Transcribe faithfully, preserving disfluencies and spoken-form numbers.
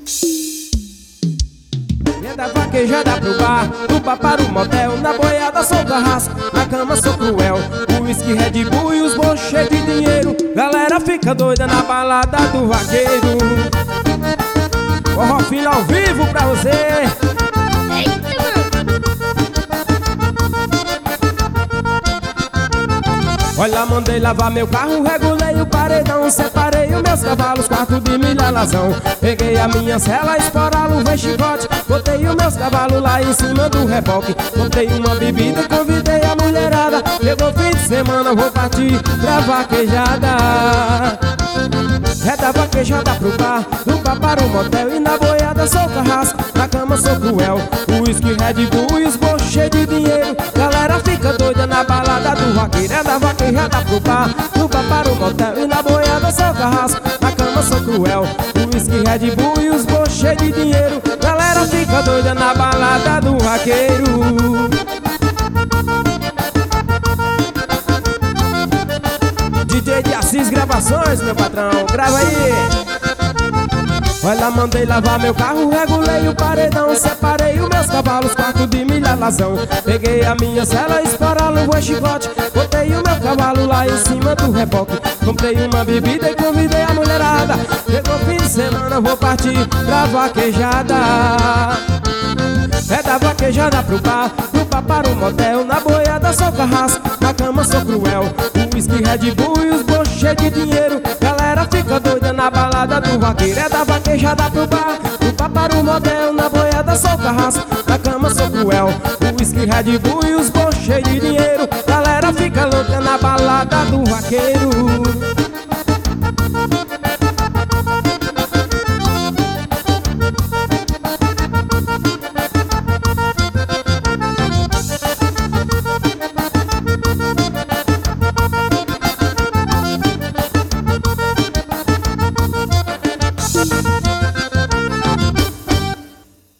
É da vaquejada pro bar, do bar para o motel. Na boiada sou carrasco, na cama sou cruel. O whisky, Red Bull e os bolsos cheios de dinheiro. Galera fica doida na balada do vaqueiro. Forró Filho ao vivo pra você. Olha, mandei lavar meu carro, regulei o paredão. Separei os meus cavalos, quarto de milha lazão. Peguei a minha cela, esporalo, vem chicote. Botei os meus cavalos lá em cima do reboque. Comprei uma bebida, convidei a mulherada. Chegou fim de semana, vou partir pra vaquejada. É da vaquejada pro bar, do bar para o motel. E na boiada sou carrasco, na cama sou cruel. O whisky, Red Bull e os bolsos cheios de dinheiro. Galera fica doida na balada do vaqueiro. É da vaquejada pro bar, do bar para o motel. E na boiada sou carrasco, na cama sou cruel. O whisky, Red Bull e os bolsos cheios de dinheiro. Galera fica doida na balada do vaqueiro. D J de Assis Gravações, meu patrão, grava aí. Olha, mandei lavar meu carro, regulei o paredão. Separei os meus cavalos, quarto de milha lazão. Peguei a minha cela, esporalo, o chicote. Botei o meu cavalo lá em cima do reboque. Comprei uma bebida e convidei a mulherada. Chegou fim de semana, vou partir pra vaquejada. É da vaquejada pro bar, do bar para o motel. Na boiada sou carrasco, na cama sou cruel. O whisky, Red Bull e os bolsos cheios de dinheiro. Galera fica doida na balada do vaqueiro. É da vaquejada pro bar, do bar para o motel. Na boiada sou carrasco, na cama sou cruel. O whisky, Red Bull e os bolsos cheios de dinheiro. Galera fica louca na balada do vaqueiro.